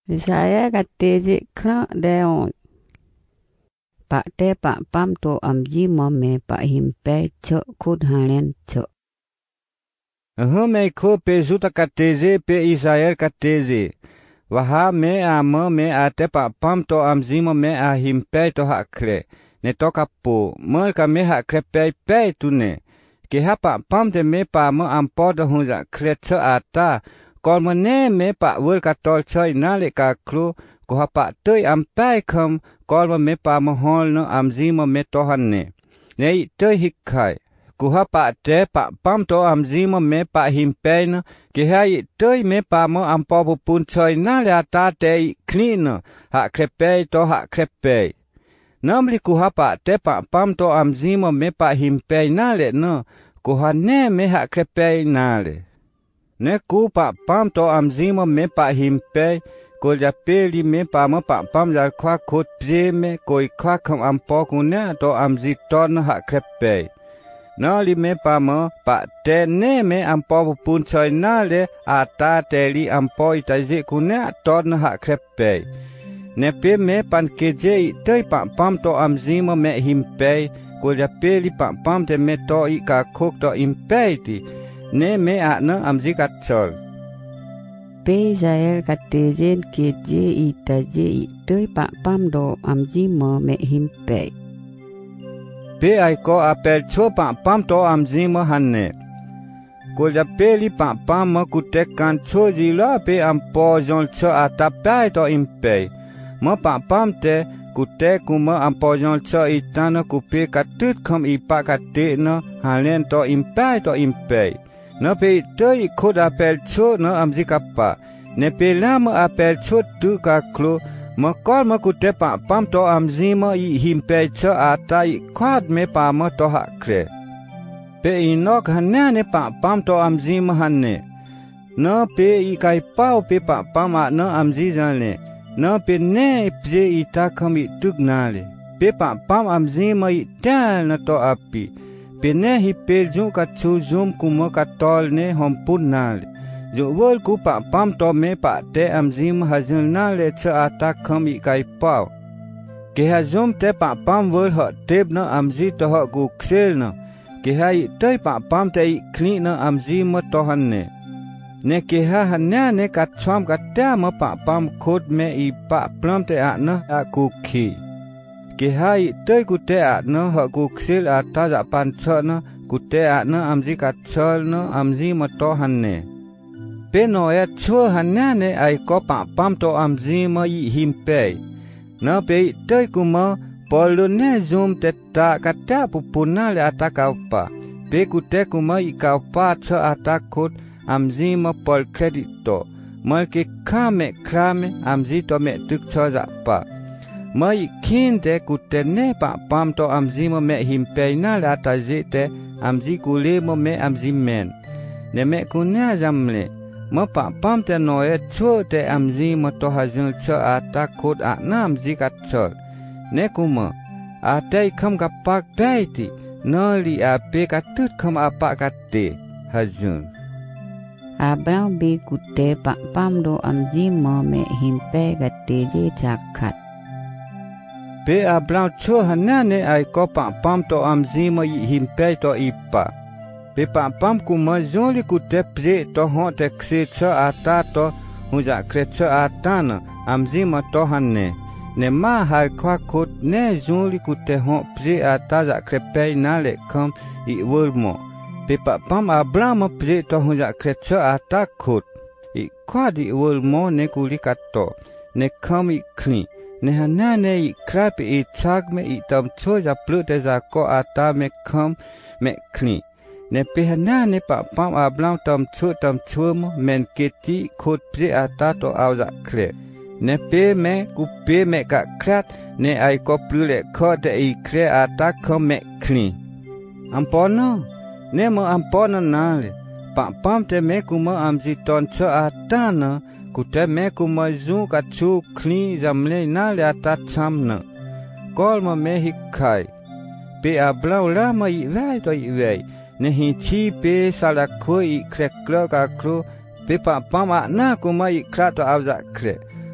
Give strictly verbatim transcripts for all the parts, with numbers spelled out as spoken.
Saya kata je kena deo. Pak te pak pam to amji mo me pak himpe cho kud halen cho. Aha me ko pe zuta kateze pe Israel kateze. Waha me ama me ate pak pam to amji mo me a himpe to hakre. Ne to kapo mer ka me hakre pe pe tu ne. Ke ha pak pam te me pa mo ampo do hunja kre cho ata. Kon mo ne me pak wul katol choi na le ka kru ko ha pak tui ampai kham kon mo me pa mo hol no amji mo me to han ne. Ne i tui hikai. Ku ha pak te pak pam to amji mo me pak himpe no. Ke ha i tui me pa mo ampo pupun choi na le ata te i kni no. Ha krepe to ha krepe. Namli ku ha pak te pak pam to amji mo me pak himpe na le no. Ku ha ne me ha krepe na le. Ne ku pak pam to amji mo me pak himpe. Ko ja peli me pa mo pak pam ja kwa kot pje me ko i kwa kam ampo ku ne to amji ton ha krepe. Na li me pa mo pak te ne me ampo pupun choi na le ata te li ampo itaji ku ne ton ha krepe. Ne pe me pan keje i tei pak pam to amji mo me himpe. Ko ja peli pak pam te me to i ka kok to impe ti. Ne me a na amji katchol. Pe Israel kata je keje ita je itoi pak pam do amji mo me himpe. Pe ai ko apel cho pak pam to amji mo hanne. Ko ja peli pak pam mo kutekan cho ji la pe ampo jon cho atapai to impe. Mo pak pam te kute kuma ampo jon cho itana kupe katut kham ipa kate no halen to impe to impe. No pe tei khod apel cho no amji kappa. Ne pe lama apel cho tu ka klo. Mo kol mo kute pak pam to amji mo i himpe cho ata i kwad me pa mo to hakre. Pe inok hanne ne pak pam to amji mo hanne. No pe i kai pau pe pak pam a no amji janle. No pe ne pje ita kham i tuk nale. Pe pak pam amji mo i tel na to api. Pe ne hi pe jung ka chu zum kumo ka tol ne hompun nale. Jo wol ku pak pam to me pak te amji mo hazul nale cha ata kham i kai pau. Ke ha zum te pak pam wol ho tep no amji to ho ku ksel no. Ke ha i te pak pam te i kni no amji mo to hanne. Ne ke ha hanne ne ka chwam ka te mo pak pam khod me i pak plam te a no a ku khi. Ke ha i te ku te a no ho ku ksel ata ja pan cho no ku te a no amji ka chol no amji mo to hanne. Pe no e chua hanne ne ai ko pak pam to amji mo i himpe. No pe i te ku mo polu ne zum te ta ka te pupuna le ata kaupa. Pe ku te ku mo i kaupa cho ata khod amji mo pol kredito. Mo ke kame krame amji to me tuk cho za pa. Mo i kin te ku te ne pak pam to amji mo me himpe na le ata je te amji ku le mo me amji men. Ne me ku ne zamle. Mo pak pam te no e cho te amji mo to hazul cho ata khod a na amji ka chol. Ne ku mo ate kham ka pak baiti no li a pe ka tut kham apa ka te hazul. Abraham be kute pak pam do amji mo me himpe kate je chakat. Pe Abraham cho hanne ne ai ko pak pam to amji mo i himpe to ipa. Pe pak pam ku mo joli ku te pre to ho te kse cho ata to huja kre cho ata na amji mo to hanne. Ne ma har kwa khot ne joli ku te ho pre ata ja kre pe na le kham i wol mo. Pe pak pam Abraham mo pre to huja kre cho ata khot. I kwa di wol mo ne ku li kato. Ne kham i kni. Ne hanne ne i krap i chak me i tam cho ja plu te ja ko ata me kham me kni. Ne pe hanne ne pak pam Abraham tam cho tam cho mo men keti khot pre ata to au ja kre. Ne pe me ku pe me ka krat ne ai ko plu le kho te i kre ata kham me kni. Ampono ne mo ampono na le. Pak pam te me ku mo amji ton cho ata na. Ku te me ku mo zu ka chu kni zamle na le ata cham na. Kol mo me hikai. Pe Abraham la mo i vai to i vai. Ne hi chi pe sala ko i krek klo ka klo pe pa pa ma na ku ma i kra to au za kre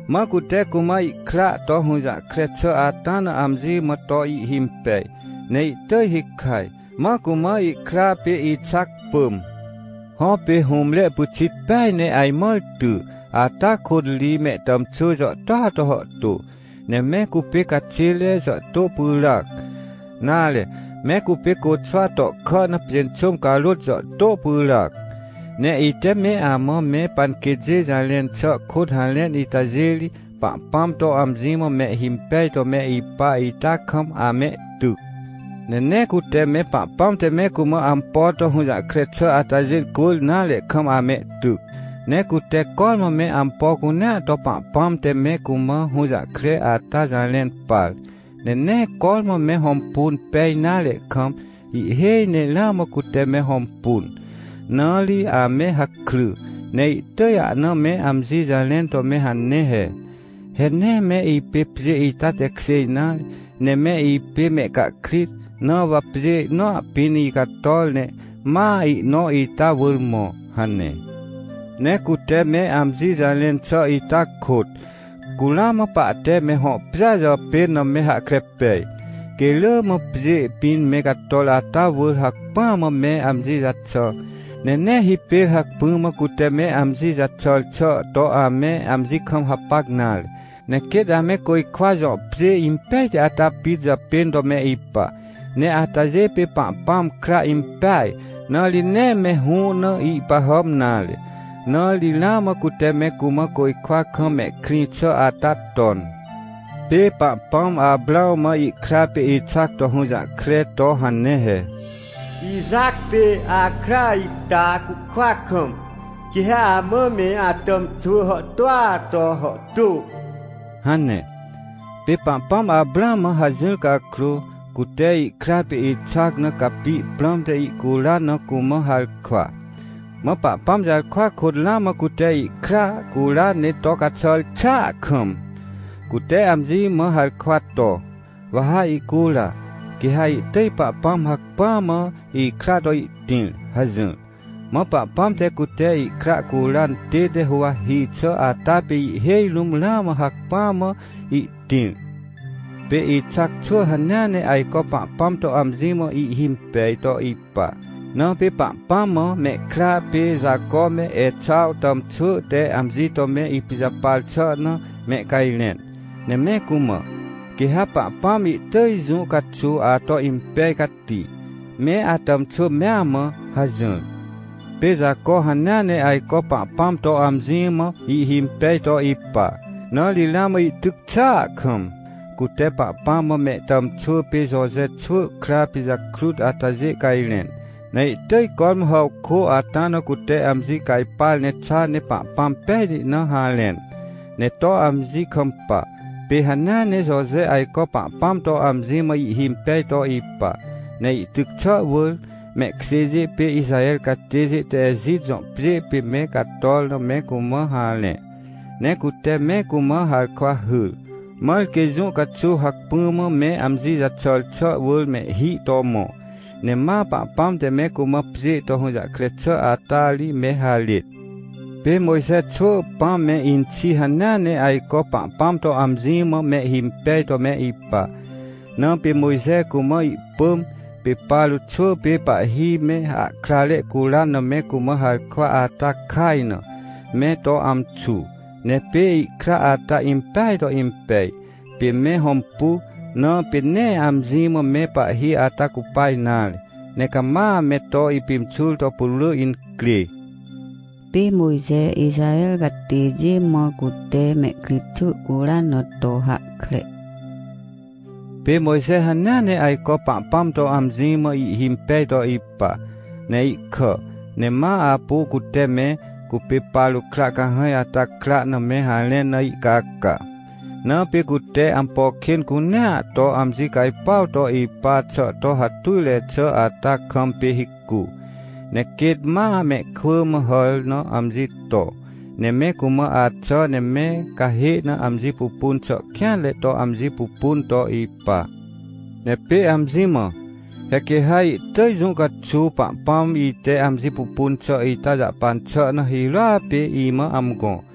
มากุเตกุมาอิคราต่อหูจะเครเชอาตานอัมจีมาต่ออิหิมเปยในเตยหิกไข่มากุมาอิคราเปอิชักปุ่มฮอเปหุมเละปุชิตไปในไอมอลตูอาตาคนลีเมตมชูจะต่อต่อตูในแม่กุเปกัดเชเลจะตัวปุรักน่าเลยแม่กุเปกดสวาต่อข้อนับเปลี่ยนชมการลดจะตัวปุรักในอีเตเมอามอเมปันเกเจจาเลนเชาโคดฮาเลนอิตาเจลีปะปั๊มตัวอัมซีมเมหิมเปยตัวเมอีปาอิตาคัมอาเมตุกในเนกุเตเมปะปั๊มเตเมกุมาอัมปอตัวหุจะเครเชอาตาเจลกูลนาเลคัมอาเมตุกเนกุเตกอลมาเมอัมปอกุเนตัวปะปั๊มเตเมกุมาหุจะเครอาตาจาเลนปาลในเนกอลมาเมหอมปูนเปยนาเลคัมอีเฮเนลามกุเตเมหอมปูนนาลีอาเมฮักครูในเตยอะนาเมอัมซีจาเลนตัวเมหันเนเฮเห็นเนเมอีเปปเจอีตาเต็กเซนาเนเมอีเปเมกะคริตนาวับเจนาปินีกะตอลเนมาอีโนอีตาวลโมฮันเนเนกุเตเมอัมซีจาเลนชออีตาโคดกุลามปะเตเมหอปจาจอเปนเมฮักเครเปยเกลมปเจปินเมกะตอลอาตาวลฮักปามเมอัมซีจัตชอเนเนฮิเปหักปุงมากุเตเมอัมซีจัดชอลชอโตอาเมอัมซีคำฮับปักนาลเนเกดอาเมโกยควาจอเปอิมเปตอาตาปิจาเป็นโดเมอิปะเนอาตาเจเปปัมปัมคราอิมเปยนาลิเนเมหูนอีปะฮอมนาลนาลิลามากุเตเมกุมาโกยควาคำเมคริชออาตาตอนเปปัมปัมอาบลาวมาอิคราเปอิชักโตหุจะเครโตหันเนเฮอีซักเปอาคราอิตากุควาคมกิฮาเมเมอาตมชูหตัวตัวหตุฮันเนเปปัมปัมอาบรามฮาจิลกาครูกุเตอิคราเปอิชักนกะปิปลัมเตอิกูลานกุมฮัลความะปะปัมจัลควาโคดลามกุเตอิครากูลาเนตอกะชอลชาคมกุเตอัมจีมฮัลควาโตวะฮาอิกูลากิฮายเตยปะปั๊มหักปั๊มอีคราดอยตินฮัซึนมาปะปั๊มเตกุเตอีครากูลันเตเดหัวฮีเชอาตาเปอีเฮลุมลามหักปั๊มอีตินเปอีชักชัวหันนาเนไอก็ปะปั๊มโตอัมซิมอีหิมเปยโตอีปะนาเปปะปั๊มเมคราเปจากก็เมเอชาวตมชัวเตอัมซิโตเมอีปิจาปัลชะนะเมไกเลนเนเมกุมกิฮาปะปามิเตยซุกัดชูอาโตอิมเปกัตติเมอาตมชูเมามะฮัซึนเปซาโกฮันนาเนไอโกปะปามโตอัมซิมอีหิมเปโตอิปะนาลิลามอิตึกชาคัมกุเตปะปามเมตมชูเปโซเซชูคราปิซาครุดอาตาเจไกเลนในเตยกอมฮาวโคอาตานกุเตอัมซิไกปาลเนชาเนปะปามเปดินาฮาเลนเนโตอัมซิคัมปะเปหันนาเนโซเซไอก็ปะปั๊มโตอัมซิมาอิหิมเปโตอีปะในตึกชะวลเมกเซเจเปอิสราเอลกัตเตเจเตซิจงเปเปเมกัตตอลเมกุมะฮาเลเนกุเตเมกุมะฮาลควาฮึลมัลเกจุกัตชูหักปุมเมอัมซิจัดชอลชะวลเมฮิโตโมเนมาปะปั๊มเตเมกุมะเปโตหุจะเครเชอาตาลีเมฮาลิตเปโมเสชูปามเมอินชีฮันนาเนไอก็ปะปั๊มโตอัมซิมเมหิมเปโตเมอีปะนังเปโมเสกุมะอิปุมเปปาลุชูเปปะฮีเมอะคราเลกูลานเมกุมะฮัลควาอาตาไคนะเมโตอัมชูเนเปอิคราอาตาอิมเปโตอิมเปเปเมฮอมปูนังเปเนอัมซิมเมปะฮีอาตากุปายนาลเนกามาเมโตอิปิมชูลโตปุลุอินกลีเปมุยเซอิสราเอลกัตติเจมอกุเตเมคริตุกูลานโตหักเคลเปโมเสฮันนาเนไอก็ปะปั๊มโตอัมซิมอีหิมเปโตอีปะเนอิเคเนมาอาปูกุเตเมกุเปปาลุครากันให้อาตาครานะเมหาเลนอิกากะนาเปกุเตอัมปอเคนกุเนโตอัมซิไกเป้าโตอีปาเชโตหัตตุเลเชอาตาคัมเปฮิกุเนเกตมาเมควมฮอลโนอัมซิโตเนเมกุมาอาเชเนเมกะเฮนะอัมซิปุปุนเชแค่เลโตอัมซิปุปุนโตอีปะเนเปอัมซิมาเฮเกไฮเตยจุงกัดชูปะปัมอีเตอัมซิปุปุนเชอีตาจะปันเชนะฮิราเปอีมาอัมกง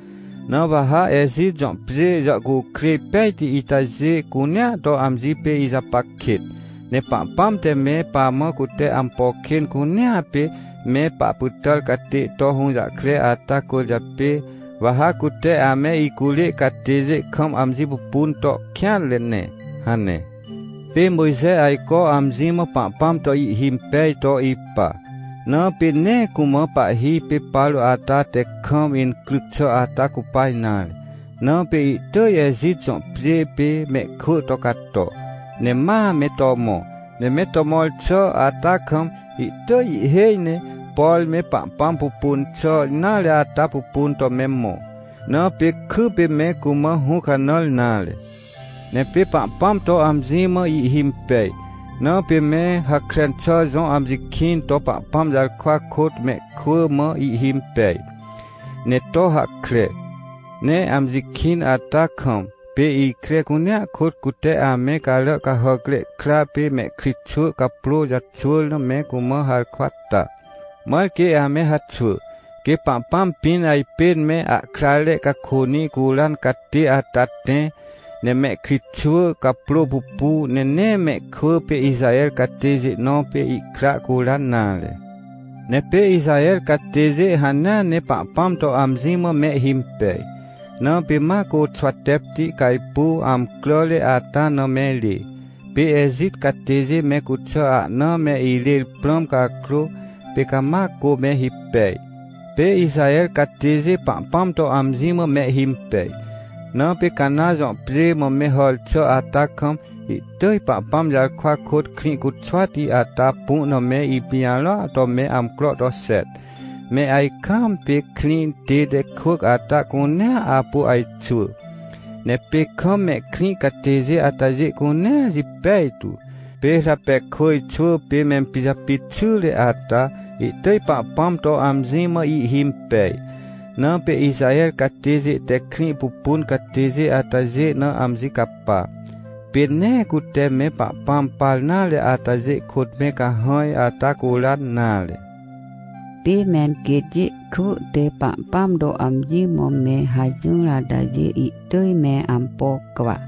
na vaha ezi jong pre ja ku krepe ti itaze kunya to amji pe izapakit ne pa pam te me pa ma ku te ampokin kunya pe me pa putal kate to hung ja kre ata ko ja pe vaha ku te ame ikule kateze kham amji pun to kyan le ne hane pe moise ai ko amji ma pa pam to i himpe to ipa na pe ne kuma pa hi pe palu ata te kham in krukcho ata ku pai na na pe to ye zi chon pre pe me khu to katto ne ma me to mo ne me to mol cho ata kham i to i he ne pol me pa pam pu pun cho na le ata pu pun to memo na pe khu pe me kuma hu kanal na le ne pe pa pam to amzi ma i himpe na pe me hakren cho zon amzi kin to pa pam dal kwa khot me khu ma i himpe ne to hakre ne amzi kin ata kham pe i kre kunya khot kute ame kala ka hakle kra pe me khrichu ka pro ja chul na me kuma har khwatta mal ke ame hachu ke pa pam pin ai pen me a krale ka khoni kulan katti atatte ne me khrichu ka pro pupu ne ne me khu pe Israel kateze no pe ikra kulan nale ne pe Israel kateze hanna ne pa pam to amzima me himpe na pe ma ko twatepti kai pu am klole ata no meli pe ezit kateze me kutsa na me ilil prom ka kro pe kama ko me hippe pe Israel kateze pa pam to amzima me himpe na pe kana jo pre mo me hol cho ata kham i toi pa pam ja khwa khot khri kut chwati ata pu no me i pialo to me am kro to set me ai kham pe clean te de khok ata kunya apu ai chu ne pe kham me khri kateze ata je kunya ji pe tu pe ra pe khoi chu pe mem pija pichu le ata i toi pa pam to amzima i him pe na pe Israel kateze te khri pupun kateze ata je na amzi kappa pe ne ku te me pa pam pal na le ata je khot me ka hoi ata kulat na le pe men ke ji khu te pa pam do amji mo me hajung la da ji i toi me ampo kwa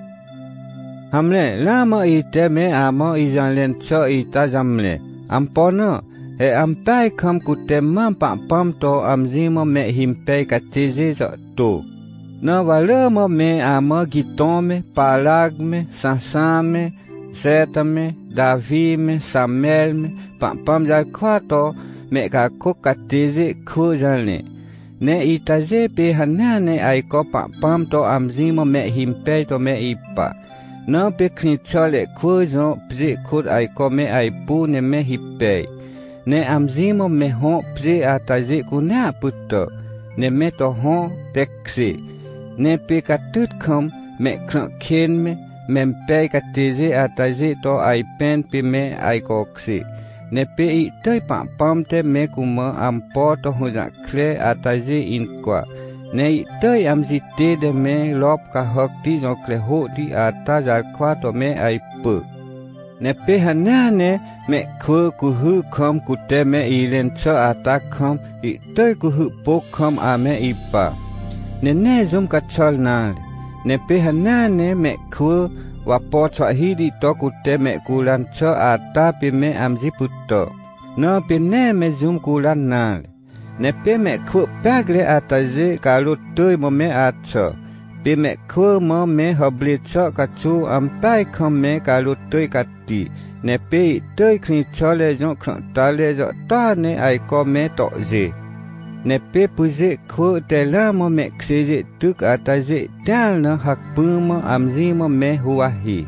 हमने लामा इते में आमो इजालेन चो इता जमले ampono he ampai kham kutte mam pa pam to amzimo me himpe kateze zo to na valemo me amo gitome palagme sansame setame davime samelme pa pam ja kwato me ka ko kateze khujane ne itaze pe hanane ai ko pa pam to amzimo me himpe to me ipa na pe knichole khujo pje khud ai ko me ai pu ne me hippe ne amzimo me ho pje ataze kuna putto ne me to ho teksi ne pe katut kham me khran khen me mem pe kateze ataze to ai pen pe me ai koksi ne pe i toi pa pam te me kuma ampo to ho ja kre ataze in kwa ne toi amzi te de me lop ka hok ti jo kre ho ti ata ja kwa to me ai pu ne pe hanane me khu ku hu kham ku te me ilen cha ata kham i toi ku hu pok kham a me ipa ne ne zum ka chal na ne pe hanane me khu wa po cha hi di to ku te me kulan cha ata pe me amzi putto no pe ne me zum kulan na ne pe me khu pagre ataze kalu toi mo me atcho pe me khu mo me hobli cha ka chu ampai kham me kalu toi kati ne pe toi khni chole jo khran ta le jo ta ne ai ko me to je ne pe puze khu te la mo me kseje tuk ataze tal na hak pu mo amzi mo me huwa hi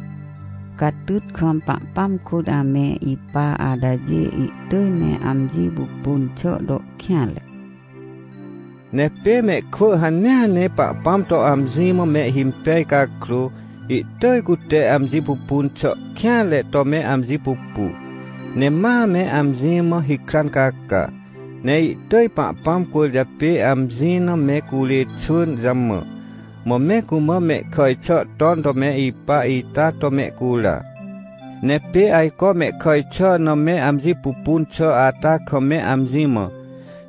katut kham pa pam khud ame ipa adaje i toi me amji bu pun cho do khyale ne pe me khu hanne ne pa pam to amzi mo me himpe ka kru i toi ku te amzi bu pun cho khyale to me amzi pu pu ne ma me amzi mo hikran ka ka ne i toi pa pam ku ja pe amzi no me ku le chun jam mo me ku mo me khoi cho ton to me i pa i ta to me ku la ne pe ai ko me khoi cho no me amzi pu pun cho ata kho me amzi mo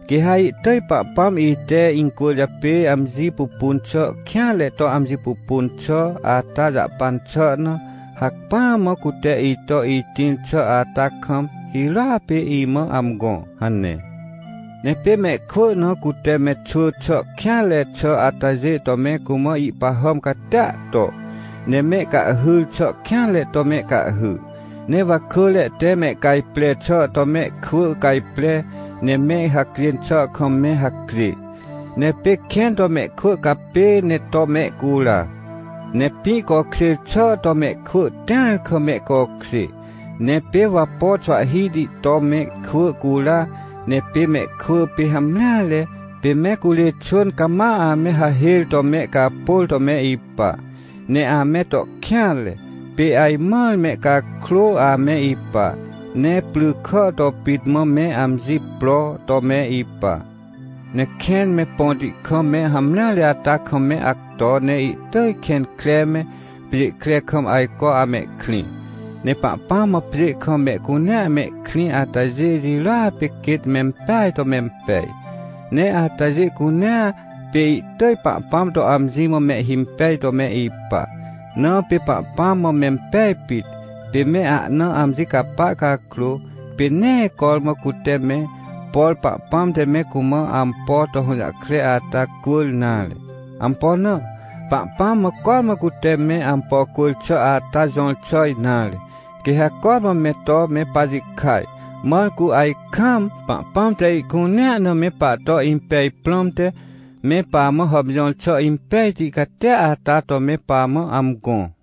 Ki hai tei pak pam ite ingkul jape amzi pupun cho kya le to amzi pupun cho ata jak pan cho no hak pa mo kute ito itin cho ata kham hila pe ima amgon hanne. Ne pe me kho no kute me chu cho kya le cho ata je to me kuma i paham kata to. Ne me ka hul cho kya le to me ka hu. Ne va kho le te me kai ple cho to me khu kai ple. Ne me hak rin cho khom me hak ri. Ne pe khen to me khu ka pe ne to me kula. Ne pi ko kri cho to me khu tan ko me ko kri. Ne pe va po cho hi di to me khu kula. Ne pe me khu pe hamla le. Pe me kule chun kama a me ha hil to me ka pol to me ipa. Ne a me to kyan le. Pe ai mal me ka klo a me ipa. Ne plu kho to pit mo me am zip pro to me ipa. Ne ken me pondi kho me hamna le ata kho me akto ne i te ken kre me pi kre khom ai ko a me clean. Ne pa pa mo pi kho me ku ne me clean ata je ji la pe kit mem pai to mem pai. Ne ata je ku ne pe te pa pam to am zi mo me him pai to me ipa. No pe pa pam mo mem pai pit. Pe me a no amzi ka pa ka klo pe ne kol mo kute me pol pa pam te me kuma am po to hoja kre ata kul nale am po no pa pam mo kol mo kute me am po kul cho ata zon choi nale ke ha kol mo me to me pa zi khai mal ku ai kham pa pam te ku ne no me pa to impe plom te me pa mo hob zon cho impe ti ka te ata to me pa mo am gon